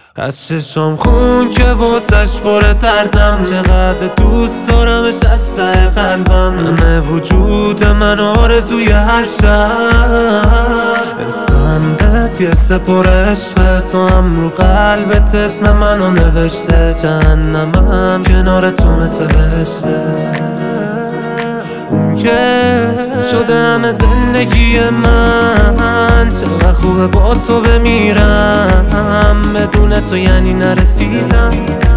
از چشم خون که واسش پر دردم، چقدر دوست دارمش از ته قلبم. همه وجود من آرزوی هر شب اسمت یه سپر عشق تو، هم رو قلبت اسم منو نوشته. جهنمم کنار تو مثل بهشته. اون که شده همه زندگی من، چقدر خوبه با تو بمیرم. بدون تو یعنی نرسیدم.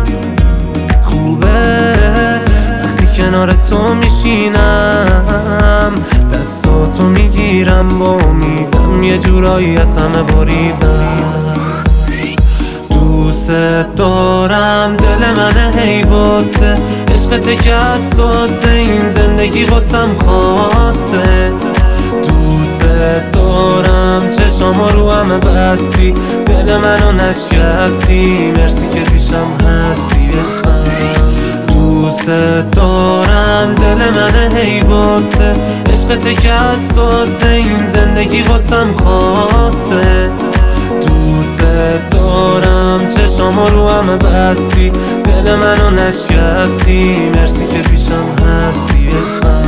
خوبه وقتی کنار تو میشینم، دستاتو میگیرم با امیدم یه جورایی از همه بریدم. دوست دارم دل من هی واسه عشقت که اساسه، این زندگی واسم خاصه. دوست دارم چشام رو همه بستی، دل منو نشکستی. مرسی که پیشم هستی عشقم. دوست دارم دل من هی واسه عشقت که اساسه، این زندگی واسم خاصه. دوست دارم چشام رو همه بستی، دل منو نشکستی. مرسی که پیشم هستی عشقم.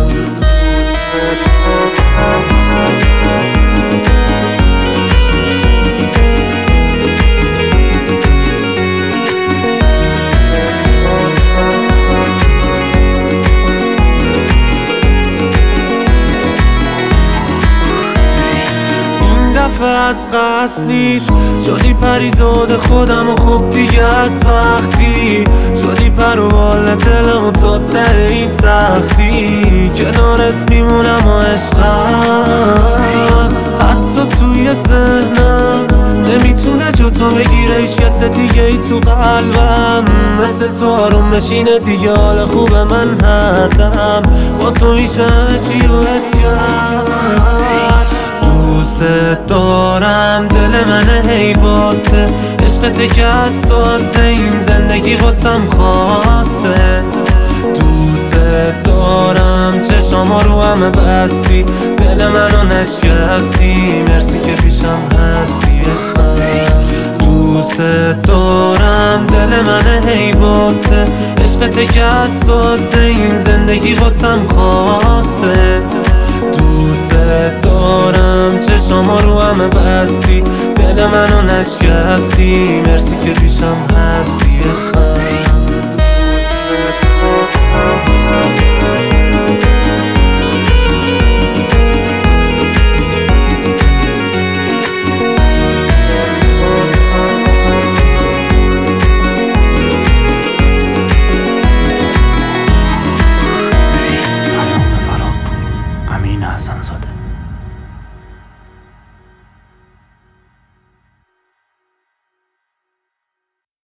از قصد نیست، شدی پریزاد خودم و خب دیگه از وقتی شدی پروال دلم و تا ته این سختی. کنارت میمونم و عشقم، حتی توی ذهنم نمیتونه جا تو بگیره هیچ کس دیگه ای تو قلبم. مثل تو آروم نشینه دیگه حال خوب من هر دم، با تو میشه همه چی رو حس کرد. دوست دارم دل من هی واسه عشقت که اساسه، این زندگی واسم خاصه. دوست دارم چشام رو همه بستی، دل منو نشکستی. مرسی که پیشم هستی عشقم. دوست دارم دل من هی واسه عشقت که اساسه، این زندگی واسم خاصه. دوست دارم چشام رو همه بستی، دل منو نشکستی. مرسی که پیشم هستی عشقم.